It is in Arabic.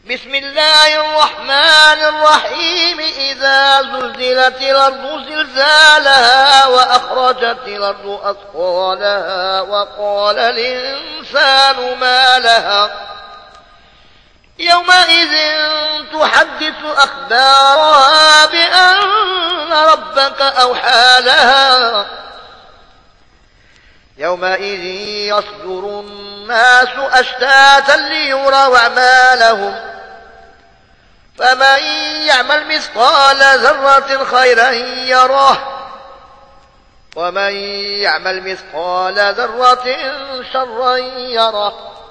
بسم الله الرحمن الرحيم إذا زلزلت الأرض زلزالها وأخرجت الأرض أثقالها وقال الإنسان ما لها يومئذ تحدث أخبارها بأن ربك أوحى لها يومئذ يصدر الناس أشتاتا ليروا أعمالهم فمن يعمل مثقال ذرة خيرا يره ومن يعمل مثقال ذرة شرا يره